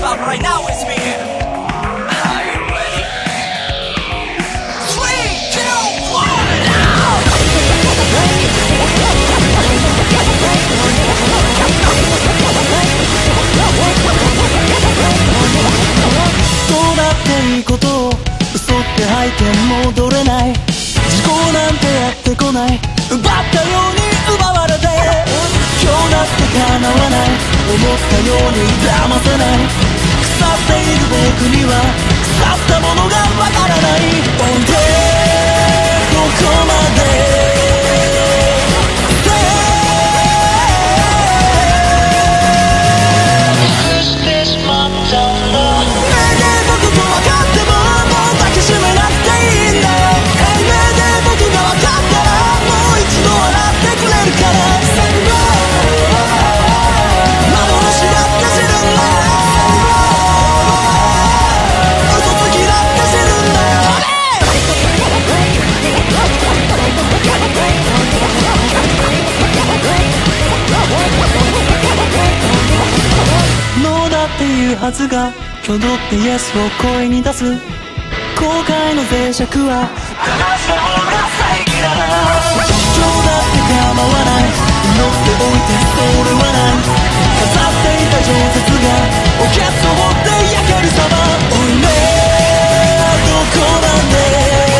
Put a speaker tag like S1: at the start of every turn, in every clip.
S1: about right now is me. Are you ready? 3, 2, 1, now!
S2: どうだっていいことを嘘って吐いて戻れない、時効なんてやってこない、奪ったように奪われて、今日だって叶わない、思ったように騙せない、腐っている僕には腐ったものがわからない。おいでどこまではずが挙動ってイエスを声に出す、後悔の脆弱は話した方が正義だな。今日だって構わない、祈っておいてそれはない、飾っていた常設がおけつを持って焼ける様。おいねどこまで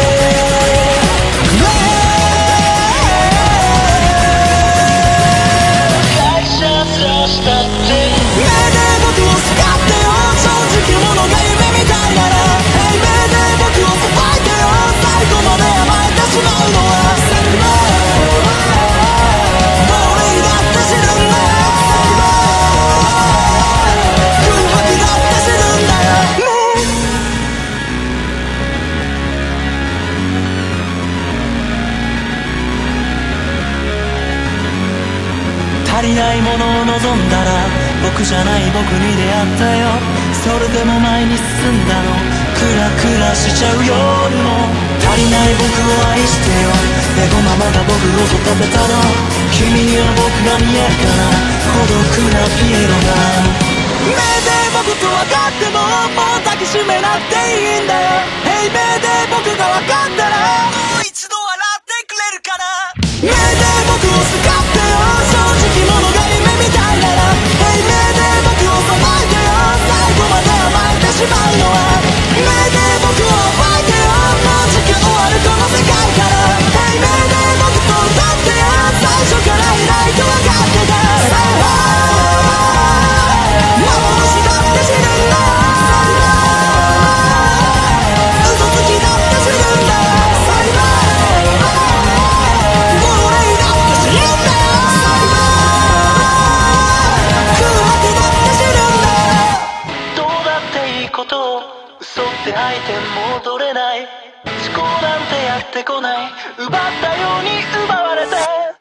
S2: 会社さしたって足りないものを望んだら僕じゃない僕に出会ったよ。それでも前に進んだの、クラクラしちゃう夜も足りない僕を愛してよ。エゴママが僕を育てたの、君には僕が見えるかな、孤独なピエロが。目で僕と分かってももう抱きしめなくていいんだよ。Hey 目で僕が分かったらもう一度笑ってくれるかな。目で僕を使ってよ、正直者が夢みたいなら Hey 目で僕をさばいてよ、最後まで甘えてしまうのは。目で僕を暴いてよ、もうじき終わるこの世界から。 Hey 目で僕と歌ってよ、最初からいないと分かってた。幻だって知るんだ、嘘つきだって知るんだ、亡霊だって知るんだよ、空白だって知るんだ。どうだっていいことを嘘って吐いて戻れない、思考なんてやってこない、奪ったように奪われて